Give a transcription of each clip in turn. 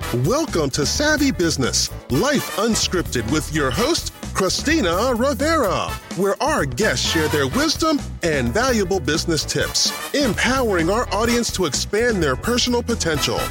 Welcome to Savvy Business, Life Unscripted with your host, Christina Rivera, where our guests share their wisdom and valuable business tips, empowering our audience to expand their personal potential.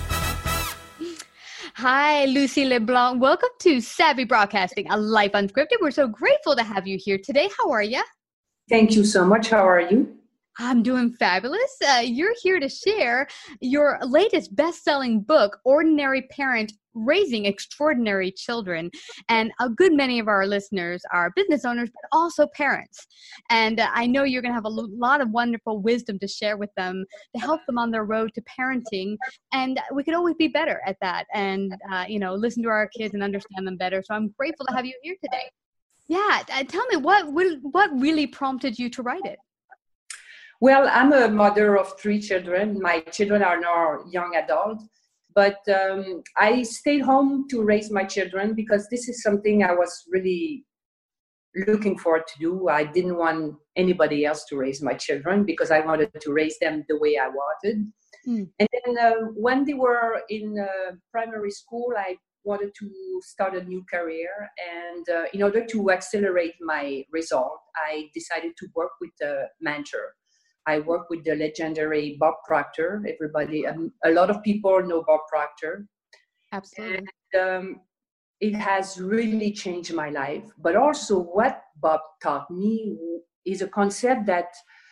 Hi, Lucy LeBlanc. Welcome to Savvy Broadcasting, a Life Unscripted. We're so grateful to have you here today. How are you? Thank you so much. How are you? I'm doing fabulous. You're here to share your latest best-selling book, Ordinary Parent, Raising Extraordinary Children. And a good many of our listeners are business owners, but also parents. And I know you're going to have a lot of wonderful wisdom to share with them to help them on their road to parenting. And we could always be better at that and, listen to our kids and understand them better. So I'm grateful to have you here today. Yeah. Tell me, what really prompted you to write it? Well, I'm a mother of 3 children. My children are now young adults, but I stayed home to raise my children because this is something I was really looking forward to do. I didn't want anybody else to raise my children because I wanted to raise them the way I wanted. And then when they were in primary school, I wanted to start a new career. And in order to accelerate my result, I decided to work with a mentor. I work with the legendary Bob Proctor. A lot of people know Bob Proctor. Absolutely. And it has really changed my life. But also what Bob taught me is a concept that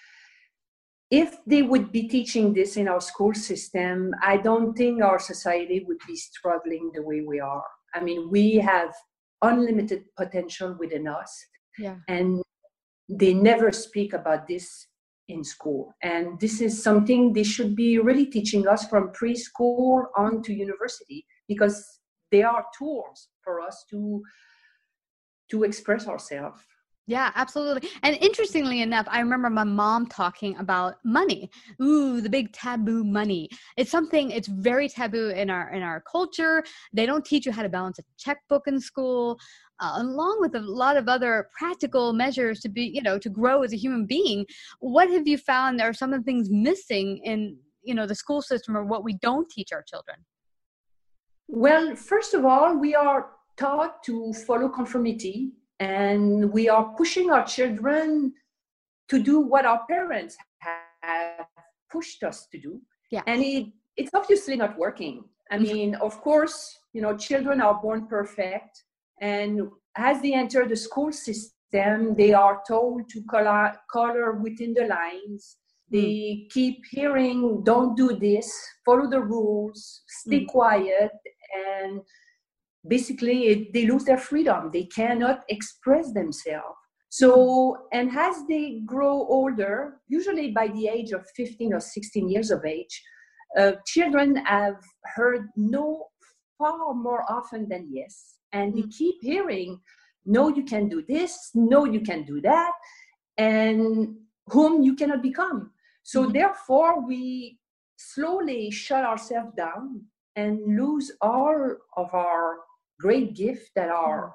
if they would be teaching this in our school system, I don't think our society would be struggling the way we are. I mean, we have unlimited potential within us. Yeah. And they never speak about this in school. And this is something they should be really teaching us from preschool on to university, because they are tools for us to express ourselves. Yeah, absolutely. And interestingly enough, I remember my mom talking about money. Ooh, the big taboo money. It's very taboo in our culture. They don't teach you how to balance a checkbook in school, along with a lot of other practical measures to be, to grow as a human being. What have you found are some of the things missing in, the school system, or what we don't teach our children? Well, first of all, we are taught to follow conformity. And we are pushing our children to do what our parents have pushed us to do. Yeah. And it's obviously not working. I mean, of course, children are born perfect. And as they enter the school system, they are told to color within the lines. They keep hearing, don't do this, follow the rules, stay quiet. And basically, they lose their freedom. They cannot express themselves. So, and as they grow older, usually by the age of 15 or 16 years of age, children have heard no far more often than yes. And they keep hearing, no, you can do this, no, you can do that, and whom you cannot become. So therefore, we slowly shut ourselves down and lose all of our great gifts that are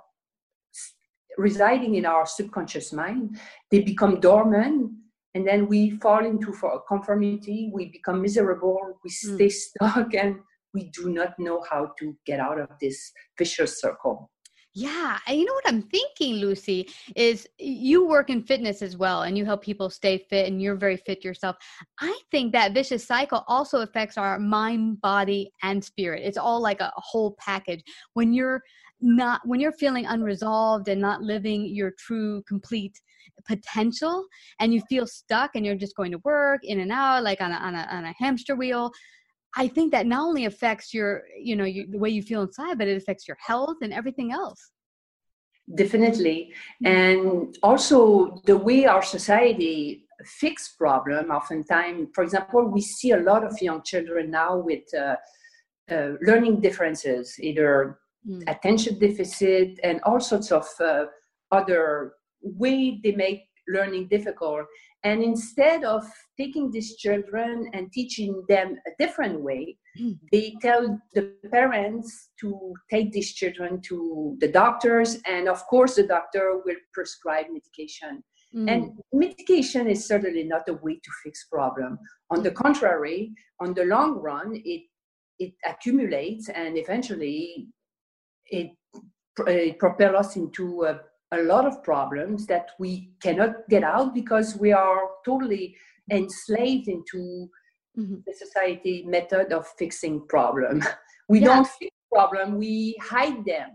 residing in our subconscious mind. They become dormant, and then we fall into conformity. We become miserable. We stay stuck, and we do not know how to get out of this vicious circle. Yeah. And you know what I'm thinking, Lucy, is you work in fitness as well, and you help people stay fit, and you're very fit yourself. I think that vicious cycle also affects our mind, body, and spirit. It's all like a whole package. When you're feeling unresolved and not living your true, complete potential, and you feel stuck and you're just going to work in and out, like on a hamster wheel, I think that not only affects the way you feel inside, but it affects your health and everything else. Definitely. And also the way our society fix problem, oftentimes, for example, we see a lot of young children now with learning differences, either attention deficit and all sorts of other way they make learning difficult. And instead of taking these children and teaching them a different way, they tell the parents to take these children to the doctors. And of course, the doctor will prescribe medication. And medication is certainly not a way to fix problem. On the contrary, on the long run, it it accumulates, and eventually it propels us into a lot of problems that we cannot get out because we are totally enslaved into the society method of fixing problem. We don't fix problem, we hide them.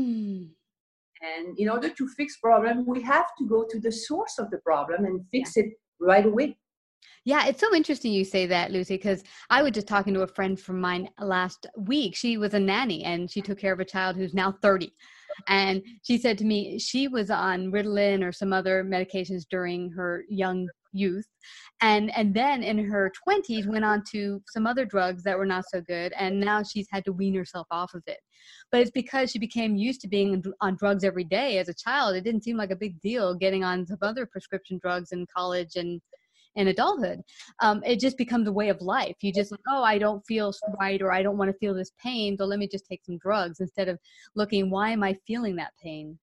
And in order to fix problem, we have to go to the source of the problem and fix it right away. Yeah, it's so interesting you say that, Lucy, because I was just talking to a friend from mine last week. She was a nanny and she took care of a child who's now 30. And she said to me, she was on Ritalin or some other medications during her young youth. And then in her 20s went on to some other drugs that were not so good. And now she's had to wean herself off of it. But it's because she became used to being on drugs every day as a child. It didn't seem like a big deal getting on some other prescription drugs in college and in adulthood. It just becomes a way of life. You just like, oh, I don't feel right, or I don't want to feel this pain, so let me just take some drugs, instead of looking, why am I feeling that pain?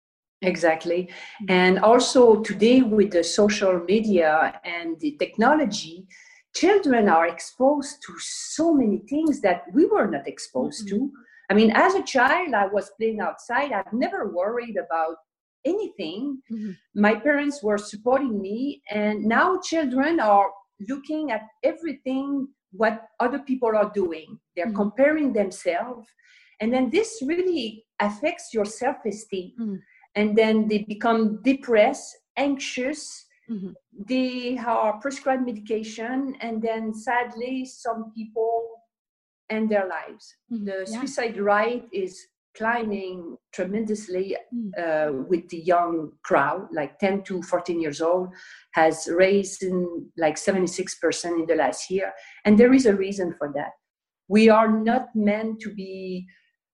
Exactly. And also today with the social media and the technology, children are exposed to so many things that we were not exposed to. I mean, as a child, I was playing outside. I've never worried about anything. My parents were supporting me, and now children are looking at everything what other people are doing. They're comparing themselves, and then this really affects your self-esteem. And then they become depressed, anxious. They are prescribed medication, and then sadly some people end their lives. The suicide rate is climbing tremendously with the young crowd, like 10 to 14 years old, has raised in like 76% in the last year. And there is a reason for that. We are not meant to be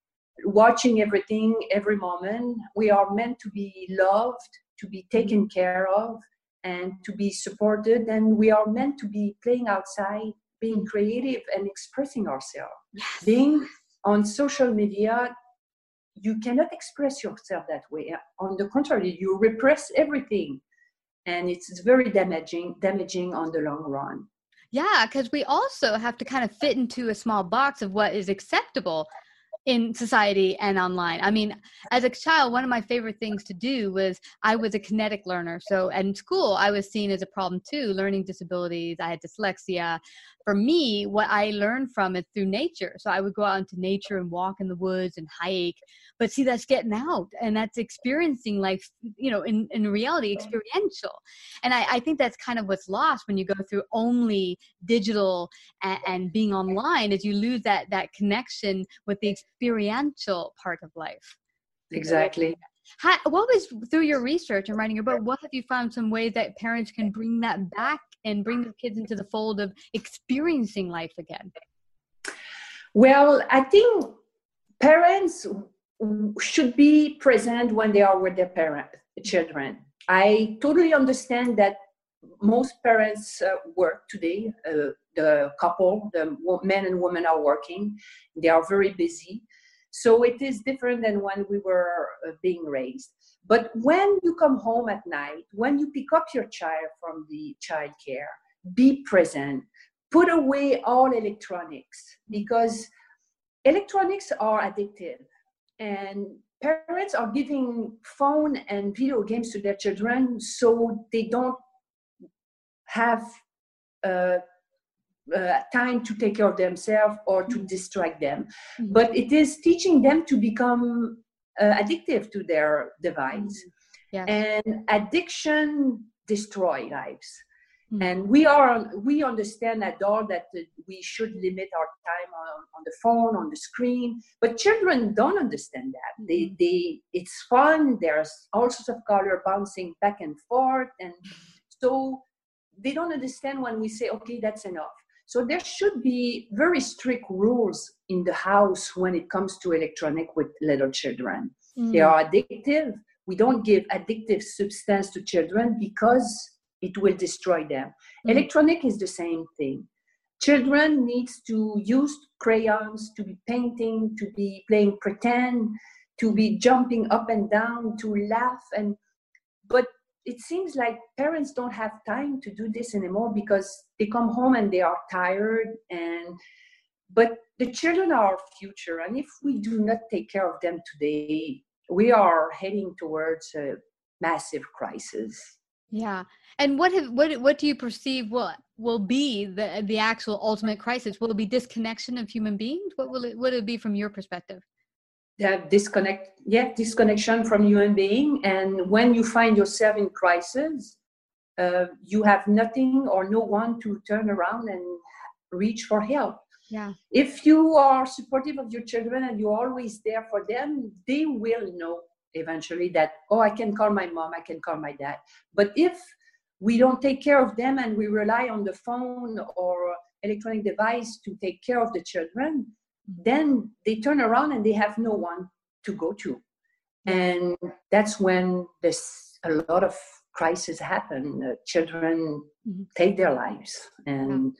watching everything every moment. We are meant to be loved, to be taken care of, and to be supported. And we are meant to be playing outside, being creative and expressing ourselves. Being on social media, you cannot express yourself that way. On the contrary, you repress everything, and it's very damaging on the long run. Yeah, because we also have to kind of fit into a small box of what is acceptable in society and online. I mean, as a child, one of my favorite things to do was, I was a kinetic learner. So in school, I was seen as a problem too, learning disabilities. I had dyslexia. For me, what I learned from it through nature. So I would go out into nature and walk in the woods and hike. But see, that's getting out, and that's experiencing life, in reality, experiential. And I think that's kind of what's lost when you go through only digital and being online, is you lose that connection with the experiential part of life. Exactly. What was, through your research and writing your book, what have you found some ways that parents can bring that back and bring their kids into the fold of experiencing life again? Well, I think parents should be present when they are with their children. I totally understand that most parents work today. The couple, the men and women are working. They are very busy. So it is different than when we were being raised. But when you come home at night, when you pick up your child from the child care, be present. Put away all electronics, because electronics are addictive. And parents are giving phone and video games to their children so they don't have time to take care of themselves or to distract them. But it is teaching them to become addictive to their device. And addiction destroys lives. And we understand adults that we should limit our time on the phone, on the screen, but children don't understand that. It's fun. There's all sorts of color bouncing back and forth, and so they don't understand when we say, okay, that's enough. So there should be very strict rules in the house when it comes to electronic with little children. They are addictive. We don't give addictive substance to children because it will destroy them. Electronic is the same thing. Children needs to use crayons, to be painting, to be playing pretend, to be jumping up and down, to laugh. But it seems like parents don't have time to do this anymore because they come home and they are tired and But the children are our future. And if we do not take care of them today, we are heading towards a massive crisis. Yeah. And what do you perceive will be the actual ultimate crisis? Will it be disconnection of human beings? What will it be from your perspective? That disconnection from human being. And when you find yourself in crisis, you have nothing or no one to turn around and reach for help. Yeah. If you are supportive of your children and you're always there for them, they will know eventually that, I can call my mom, I can call my dad. But if we don't take care of them and we rely on the phone or electronic device to take care of the children, then they turn around and they have no one to go to. And that's when there's a lot of crises happen. Children take their lives. And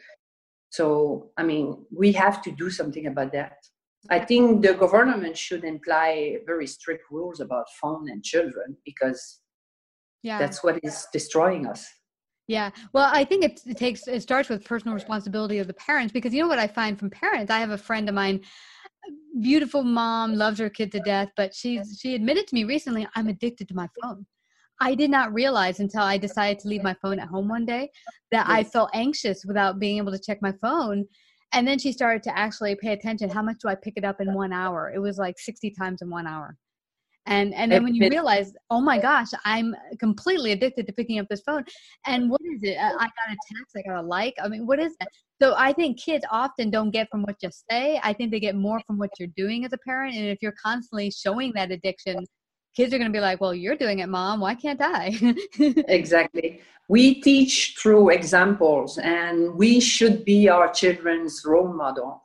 so, we have to do something about that. I think the government should imply very strict rules about phone and children, because that's what is destroying us. Yeah. Well, I think it starts with personal responsibility of the parents, because you know what I find from parents? I have a friend of mine, beautiful mom, loves her kid to death, but she admitted to me recently, I'm addicted to my phone. I did not realize until I decided to leave my phone at home one day that I felt anxious without being able to check my phone. And then she started to actually pay attention. How much do I pick it up in 1 hour? It was like 60 times in 1 hour. And then when you realize, oh my gosh, I'm completely addicted to picking up this phone. And what is it? I got a text, I got a like. What is it? So I think kids often don't get from what you say. I think they get more from what you're doing as a parent. And if you're constantly showing that addiction, kids are going to be like, well, you're doing it, Mom. Why can't I? Exactly. We teach through examples, and we should be our children's role model.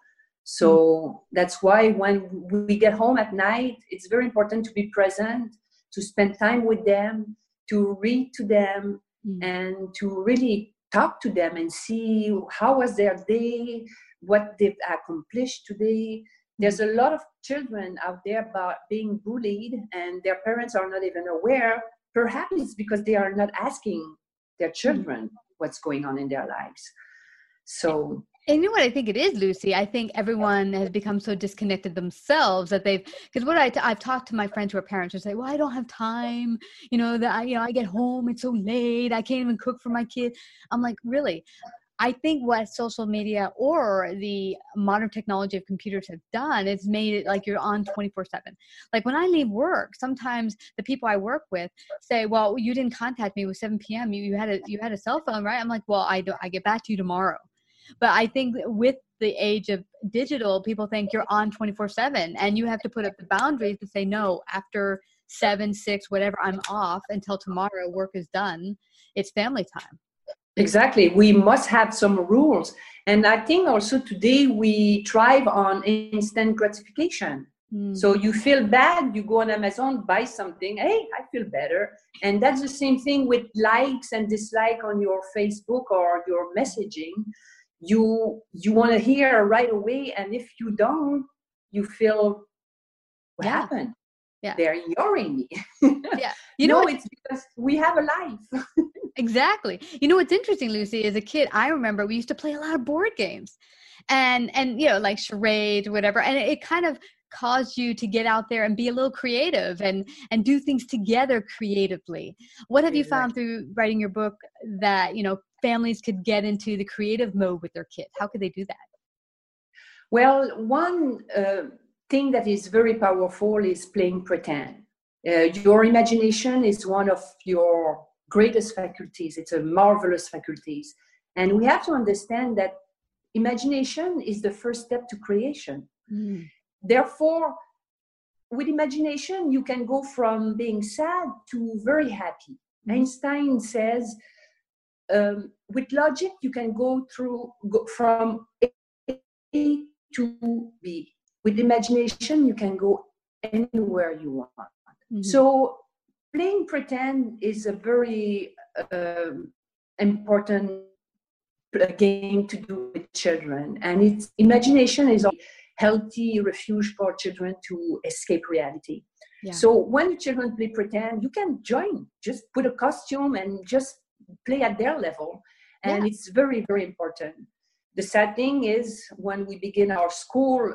So that's why when we get home at night, it's very important to be present, to spend time with them, to read to them, and to really talk to them and see how was their day, what they've accomplished today. There's a lot of children out there being bullied, and their parents are not even aware. Perhaps it's because they are not asking their children what's going on in their lives. So, and you know what I think it is, Lucy? I think everyone has become so disconnected themselves that because what I've talked to my friends who are parents who say, well, I don't have time, I get home, it's so late, I can't even cook for my kid. I'm like, really? I think what social media or the modern technology of computers have done is made it like you're on 24/7. Like when I leave work, sometimes the people I work with say, well, you didn't contact me with 7 p.m. You had a cell phone, right? I'm like, well, I get back to you tomorrow. But I think with the age of digital, people think you're on 24/7, and you have to put up the boundaries to say, no, after 7, 6, whatever, I'm off until tomorrow, work is done. It's family time. Exactly. We must have some rules. And I think also today we thrive on instant gratification. So you feel bad, you go on Amazon, buy something, hey, I feel better. And that's the same thing with likes and dislike on your Facebook or your messaging. You want to hear right away. And if you don't, you feel, what happened? Yeah. They're ignoring me. Yeah. It's because we have a life. Exactly. You know what's interesting, Lucy, as a kid, I remember we used to play a lot of board games and like charades or whatever. And it kind of caused you to get out there and be a little creative and do things together creatively. What have you found through writing your book that, families could get into the creative mode with their kids? How could they do that? Well, one thing that is very powerful is playing pretend. Your imagination is one of your greatest faculties. It's a marvelous faculties. And we have to understand that imagination is the first step to creation. Therefore, with imagination, you can go from being sad to very happy. Einstein says, with logic, you can go from A to B. With imagination, you can go anywhere you want. So playing pretend is a very important game to do with children. And imagination is a healthy refuge for children to escape reality. Yeah. So when the children play pretend, you can join. Just put a costume and just play at their level. And it's very, very important. the sad thing is when we begin our school,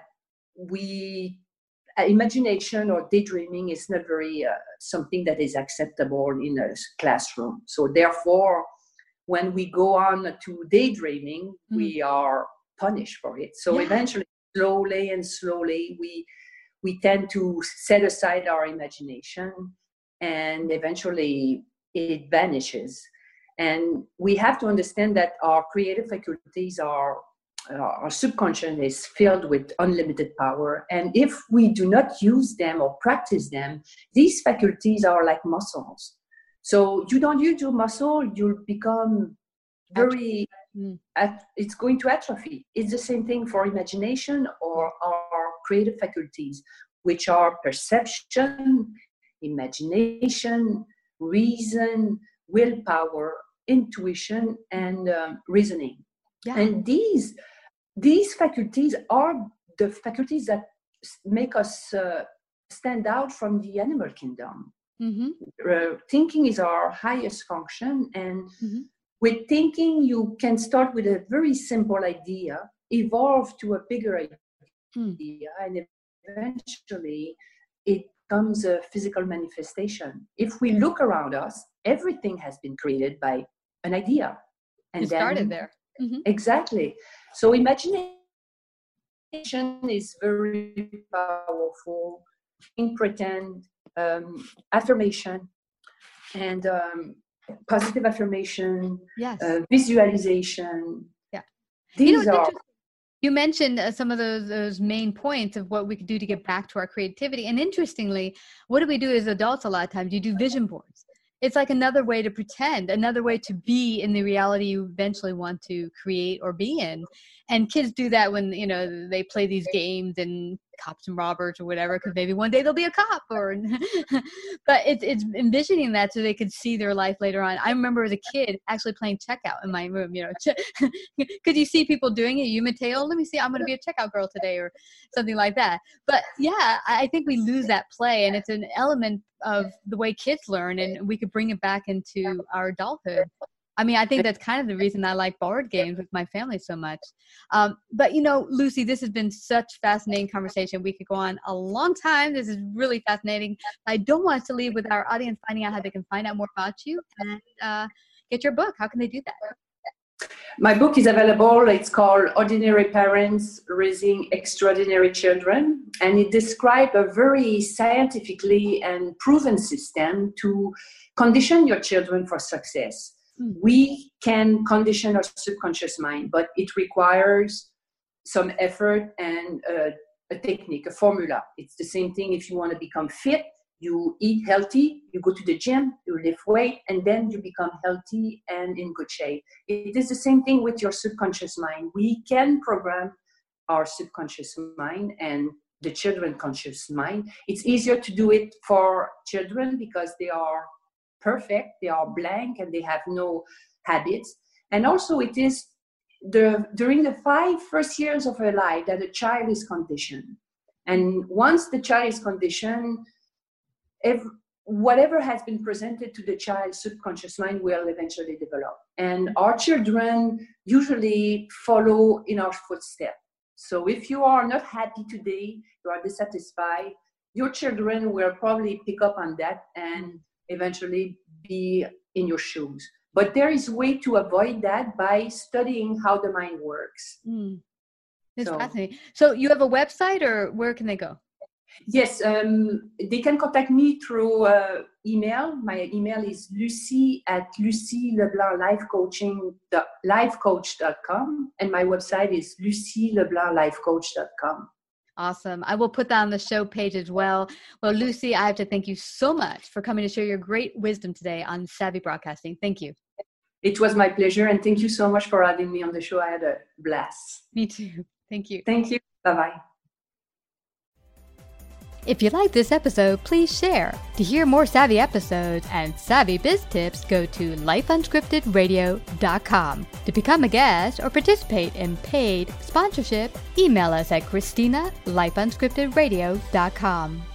imagination or daydreaming is not very something that is acceptable in a classroom. So therefore, when we go on to daydreaming, we are punished for it. So eventually, slowly, we tend to set aside our imagination, and eventually it vanishes. And we have to understand that our creative faculties our subconscious is filled with unlimited power. And if we do not use them or practice them, these faculties are like muscles. So you don't use your muscle, you'll become very, it's going to atrophy. It's the same thing for imagination or our creative faculties, which are perception, imagination, reason, willpower, intuition, and reasoning. Yeah. And these faculties are the faculties that make us stand out from the animal kingdom. Thinking is our highest function, and with thinking you can start with a very simple idea, evolve to a bigger idea, and eventually it becomes a physical manifestation. If we look around us, everything has been created by an idea. And it started there. Exactly. So imagination is very powerful. Pretend, affirmation, and positive affirmation, visualization. Yeah. These are. You mentioned some of those main points of what we could do to get back to our creativity. And interestingly, what do we do as adults a lot of times? You do vision boards. It's like another way to pretend, another way to be in the reality you eventually want to create or be in. And kids do that when, they play these games and cops and robbers or whatever, because maybe one day they'll be a cop but it's envisioning that so they could see their life later on. I remember as a kid actually playing checkout in my room, because you see people doing it, you imitate, let me see, I'm going to be a checkout girl today or something like that. But yeah, I think we lose that play, and it's an element of the way kids learn, and we could bring it back into our adulthood. I mean, I think that's kind of the reason I like board games with my family so much. But, Lucy, this has been such a fascinating conversation. We could go on a long time. This is really fascinating. I don't want us to leave with our audience finding out how they can find out more about you and get your book. How can they do that? My book is available. It's called Ordinary Parents Raising Extraordinary Children. And it describes a very scientifically and proven system to condition your children for success. We can condition our subconscious mind, but it requires some effort and a technique, a formula. It's the same thing if you want to become fit. You eat healthy, you go to the gym, you lift weight, and then you become healthy and in good shape. It is the same thing with your subconscious mind. We can program our subconscious mind and the children's conscious mind. It's easier to do it for children because they are perfect, they are blank, and they have no habits. And also it is during the 5 first years of her life that a child is conditioned. And once the child is conditioned, whatever has been presented to the child's subconscious mind will eventually develop. And our children usually follow in our footsteps. So if you are not happy today, you are dissatisfied, your children will probably pick up on that and eventually be in your shoes. But there is a way to avoid that by studying how the mind works. That's fascinating. So you have a website, or where can they go? Yes, they can contact me through email. My email is lucy@lucyleblanclifecoach.com, and my website is lucyleblanclifecoach.com. Awesome. I will put that on the show page as well. Well, Lucy, I have to thank you so much for coming to share your great wisdom today on Savvy Broadcasting. Thank you. It was my pleasure, and thank you so much for having me on the show. I had a blast. Me too. Thank you. Thank you. Bye-bye. If you like this episode, please share. To hear more Savvy episodes and Savvy Biz tips, go to lifeunscriptedradio.com. To become a guest or participate in paid sponsorship, email us at Christina@lifeunscriptedradio.com.